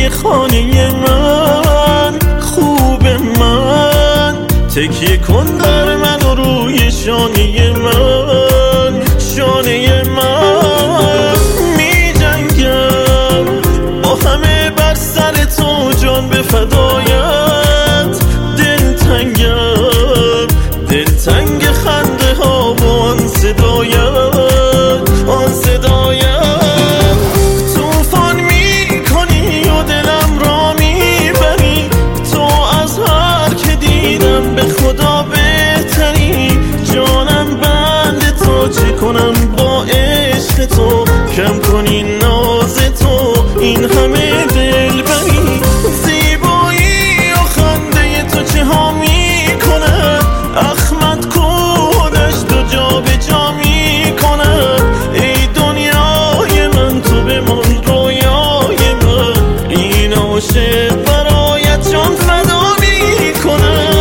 پای خانه من، خوب من تکیه کن در من و روی شانه من، شانه من. می جنگم با همه بر سر تو جان به فدایت، دلتنگم دلتنگ خنده ها و آن صدایت، آن صدایت. توفان می کنی و دلم را می بری، تو از هر که دیدم به خدا بهتری. جانم بند تو، چه کنم با عشق تو؟ کم کنی ناز تو، این همه دل بری. زیبایی و خنده تو چه ها می کند، احمد کودش دو جا به جا می کند. ای دنیای من تو بمان رویای من، این عاشق برایت جان فدا می کند.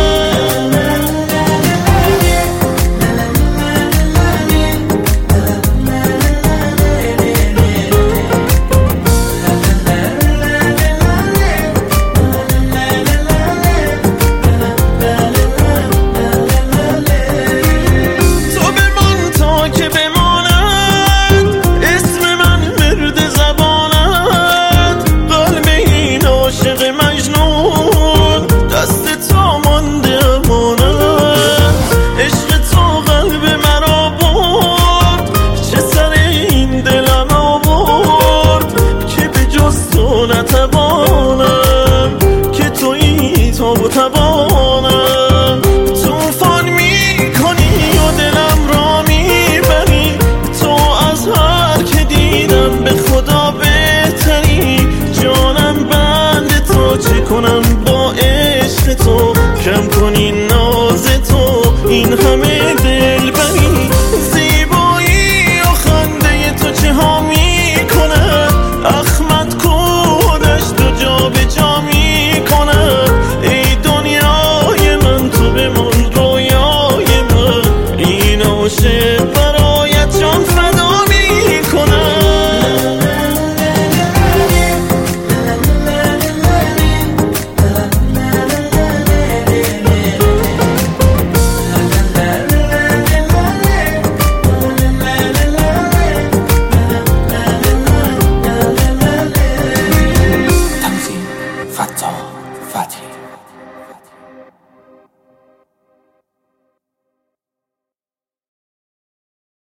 نتوانم که تویی تا و توانم. توفان می کنی و دلم را می بری، تو از هر که دیدم به خدا بهتری. جانم بند تو، چه کنم با عشق تو؟ کم کنی ناز تو، این همه دل بری. زیبایی و خنده تو چه ها می کند، احمد کودش دو جا به جا می کند. ای دنیای من تو بمان رویای من، این عاشق برایت جان فدا می کند. Fatah Fatih.